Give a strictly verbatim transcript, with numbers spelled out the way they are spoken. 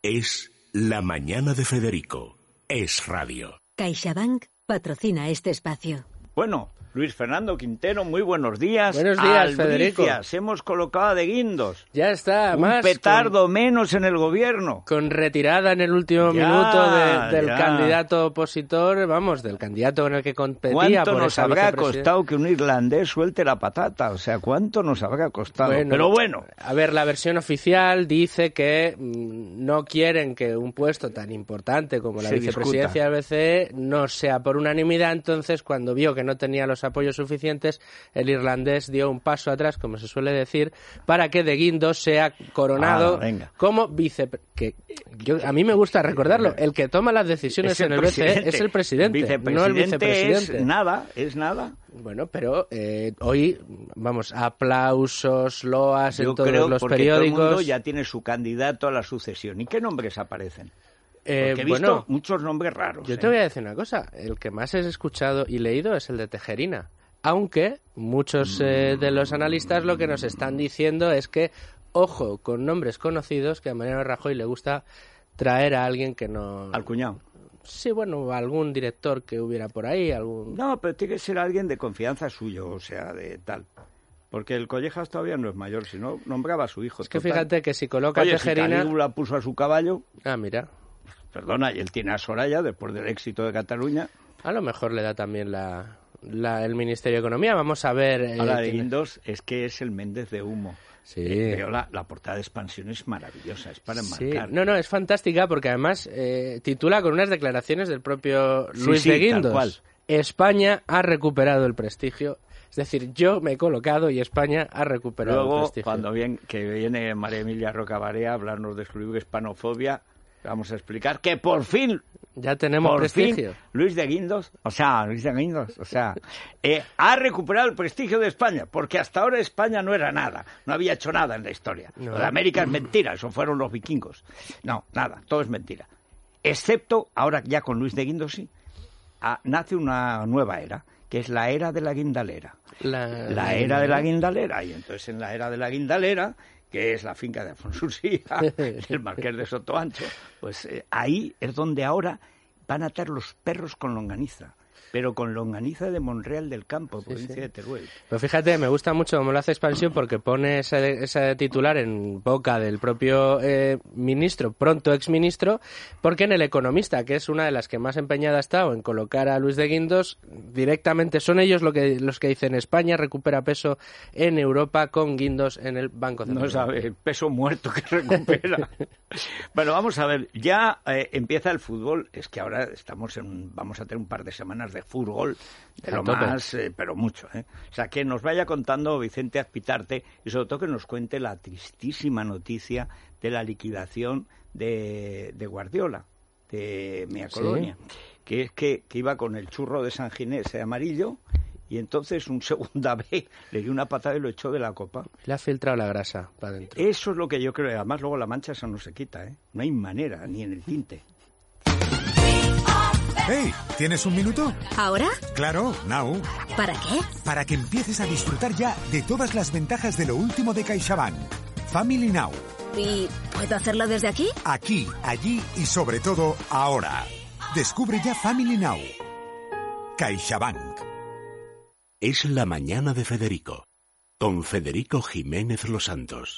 Es La Mañana de Federico. Es radio. CaixaBank patrocina este espacio. Bueno, Luis Fernando Quintero, muy buenos días. Buenos días, Albricias, Federico. Hemos colocado de guindos. Ya está, Un más. petardo con, menos en el gobierno. Con retirada en el último Ya, minuto de, del ya. candidato opositor, vamos, del candidato con el que competía. ¿Cuánto por nos esa habrá vicepresidencia? costado que un irlandés suelte la patata? O sea, ¿cuánto nos habrá costado? Bueno, Pero bueno. A ver, la versión oficial dice que mmm, no quieren que un puesto tan importante como la Se vicepresidencia del B C E no sea por unanimidad. Entonces, cuando vio que no tenía los apoyos suficientes, el irlandés dio un paso atrás, como se suele decir, para que De Guindos sea coronado ah, como vicepresidente. A mí me gusta recordarlo, el que toma las decisiones el en el B C E es el presidente, no el vicepresidente. Es nada, es nada. Bueno, pero eh, hoy, vamos, aplausos, loas Yo en todos creo los porque periódicos. Todo el mundo ya tiene su candidato a la sucesión. ¿Y qué nombres aparecen? Eh, Porque he visto bueno, muchos nombres raros. Yo ¿eh? te voy a decir una cosa, el que más he escuchado y leído es el de Tejerina. Aunque muchos eh, de los analistas lo que nos están diciendo es que, ojo, con nombres conocidos, que a Mariano Rajoy le gusta traer a alguien que no... Al cuñado. Sí, bueno, algún director que hubiera por ahí, algún... No, pero tiene que ser alguien de confianza suyo, o sea, de tal. Porque el Collejas todavía no es mayor, si no, nombraba a su hijo. Es que total. Fíjate que si coloca Oye, Tejerina... si Calígula puso a su caballo... Ah, mira. Perdona, y él tiene a Soraya, después del éxito de Cataluña. A lo mejor le da también la... La, el Ministerio de Economía, vamos a ver... Eh, Ahora, de quién... Guindos es que es el Méndez de humo. Sí. Eh, pero la, la portada de Expansión es maravillosa, es para enmarcar. Sí. No, no, es fantástica porque además eh, titula con unas declaraciones del propio Luis sí, de sí, Guindos. tal cual. España ha recuperado el prestigio. Es decir, yo me he colocado y España ha recuperado Luego, el prestigio. cuando bien, que viene María Emilia Rocabarea a hablarnos de su libro Hispanofobia, vamos a explicar que por fin... Ya tenemos Por prestigio. fin, Luis de Guindos, o sea, Luis de Guindos, o sea, eh, ha recuperado el prestigio de España, porque hasta ahora España no era nada, no había hecho nada en la historia. No. Lo de América es mentira, eso fueron los vikingos. No, nada, todo es mentira. Excepto, ahora ya con Luis de Guindos sí, ah, nace una nueva era, que es la era de la guindalera. La, La era de la guindalera, y entonces en la era de la guindalera, que es la finca de Alfonso Ursía, el marqués de Sotoancho, pues eh, ahí es donde ahora van a atar los perros con longaniza, pero con longaniza de Monreal del Campo, Sí, provincia sí. de Teruel. Pero fíjate, me gusta mucho cómo lo hace Expansión porque pone ese, ese titular en boca del propio eh, ministro, pronto exministro, porque en El Economista, que es una de las que más empeñada ha estado en colocar a Luis de Guindos, directamente son ellos lo que, los que dicen España recupera peso en Europa con Guindos en el Banco Central. No sabe el peso muerto que recupera. Bueno, vamos a ver, ya eh, empieza el fútbol, es que ahora estamos en, vamos a tener un par de semanas de fútbol, de A lo tope. más, eh, pero mucho, ¿eh? O sea, que nos vaya contando Vicente Azpitarte y sobre todo que nos cuente la tristísima noticia de la liquidación de, de Guardiola, de Mea Sí. Colonia, que es que, que iba con el churro de San Ginés de amarillo y entonces un segunda B le dio una patada y lo echó de la copa. Le ha filtrado la grasa para adentro. Eso es lo que yo creo, además luego la mancha esa no se quita, ¿eh? No hay manera, ni en el tinte. Hey, ¿tienes un minuto? ¿Ahora? Claro, now. ¿Para qué? Para que empieces a disfrutar ya de todas las ventajas de lo último de CaixaBank. Family Now. ¿Y puedo hacerlo desde aquí? Aquí, allí y sobre todo ahora. Descubre ya Family Now. CaixaBank. Es La Mañana de Federico, con Federico Jiménez Los Santos.